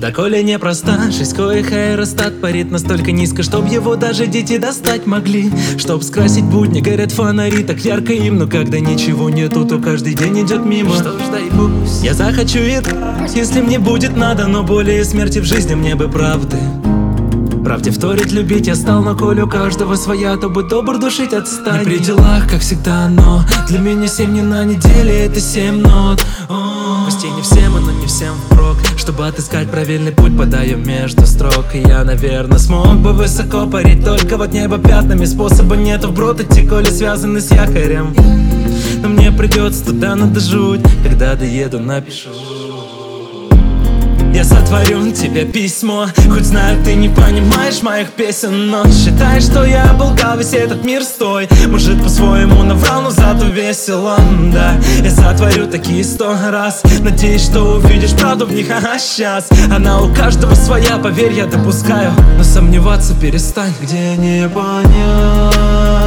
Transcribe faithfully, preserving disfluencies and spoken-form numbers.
Шаколя непроста, шесть коих аэростат парит настолько низко, чтоб его даже дети достать могли. Чтоб скрасить будни, горят фонари так ярко им, но когда ничего нету, то каждый день идет мимо. Что ж, дай пусть я захочу и если мне будет надо, но более смерти в жизни мне бы правды. Правде вторить любить я стал, но коль у каждого своя, то будь добр душить отстань. Не при делах, как всегда, но для меня семь не на неделе, это семь нот. Пусть и не всем, но не всем впрок. Чтобы отыскать правильный путь, подаю между строк. И я, наверное, смог бы высоко парить, только вот небо пятнами способа нету вброд идти, коли связаны с якорем. Но мне придется туда надо жуть, когда доеду, напишу. Я сотворю тебе письмо, хоть знаю, ты не понимаешь моих песен, но считай, что я оболгал весь этот мир стой. Может, по-своему наврал, но зато весело, да. Я сотворю такие сто раз, надеюсь, что увидишь правду в них, ага, сейчас. Она у каждого своя, поверь, я допускаю, но сомневаться перестань. Где не понять